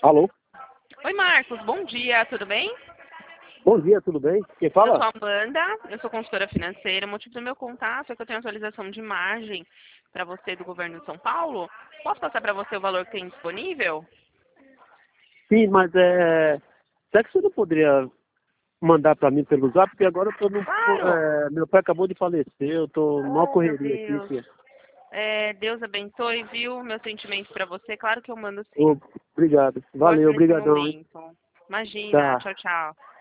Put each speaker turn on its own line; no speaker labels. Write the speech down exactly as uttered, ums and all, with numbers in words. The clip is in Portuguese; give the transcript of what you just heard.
Alô?
Oi, Marcos. Bom dia, tudo bem?
Bom dia, tudo bem? Quem
Eu
fala?
sou a Amanda, eu sou consultora financeira. O motivo do meu contato é que eu tenho atualização de margem para você do governo de São Paulo. Posso passar para você o valor que tem disponível?
Sim, mas é... Será que você não poderia mandar para mim pelo zap? Porque agora eu tô no...
Claro!
é, meu pai acabou de falecer, eu tô numa
Oh, meu
correria aqui.
Deus.
Tia.
É, Deus abençoe, viu? Meu sentimento para você. Claro que eu mando sim.
Ô, obrigado.
Gosto
Valeu,
nesse
obrigadão, hein?
momento. Imagina.
Tá,
Tchau, tchau.